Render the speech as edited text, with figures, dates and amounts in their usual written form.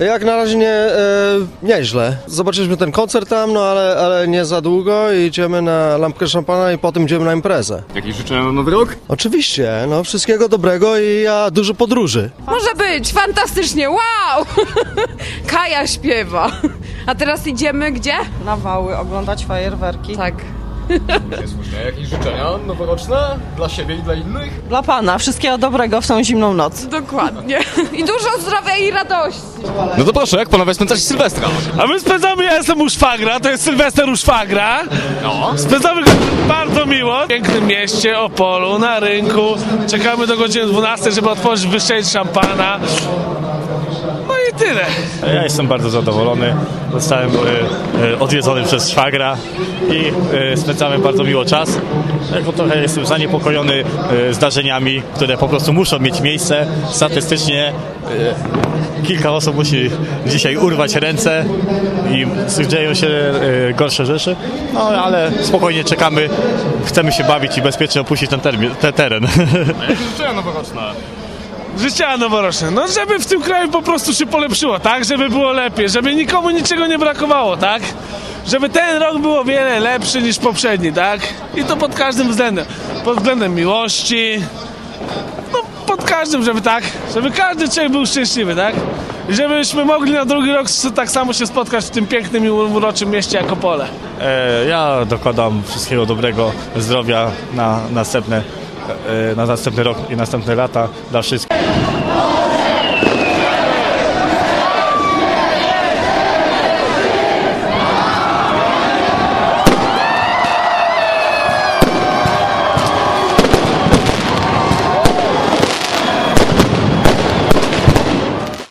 Jak na razie nieźle. Zobaczyliśmy ten koncert tam, no ale nie za długo i idziemy na lampkę szampana i potem idziemy na imprezę. Jakieś życzenia na nowy rok? Oczywiście, no wszystkiego dobrego i dużo podróży. Może być, fantastycznie, wow! Kaja śpiewa. A teraz idziemy gdzie? Na Wały oglądać fajerwerki. Tak. Słusznie. Jakieś życzenia noworoczne dla siebie i dla innych? Dla pana, wszystkiego dobrego w tą zimną noc. Dokładnie. I dużo zdrowia i radości. No to proszę, jak panowie spędzacie Sylwestra? A my spędzamy, ja jestem u szwagra, to jest Sylwester u szwagra. No. Spędzamy go bardzo miło w pięknym mieście, Opolu, na rynku. Czekamy do godziny 12, żeby otworzyć, wystrzelić szampana. No i tyle. Ja jestem bardzo zadowolony. Zostałem odwiedzony przez szwagra i spędzamy bardzo miło czas. Tylko trochę jestem zaniepokojony zdarzeniami, które po prostu muszą mieć miejsce. Statystycznie kilka osób musi dzisiaj urwać ręce i dzieją się gorsze rzeczy. No ale spokojnie czekamy. Chcemy się bawić i bezpiecznie opuścić ten teren. Jakie życzenia noworoczne? Życzenia noworoczne. No żeby w tym kraju po prostu się polepszyło, tak? Żeby było lepiej, żeby nikomu niczego nie brakowało, tak? Żeby ten rok był o wiele lepszy niż poprzedni, tak? I to pod każdym względem. Pod względem miłości, no pod każdym, żeby tak, żeby każdy człowiek był szczęśliwy, tak? I żebyśmy mogli na drugi rok tak samo się spotkać w tym pięknym i uroczym mieście jak Opole. Ja dokładam wszystkiego dobrego, zdrowia na następny rok i następne lata dla wszystkich.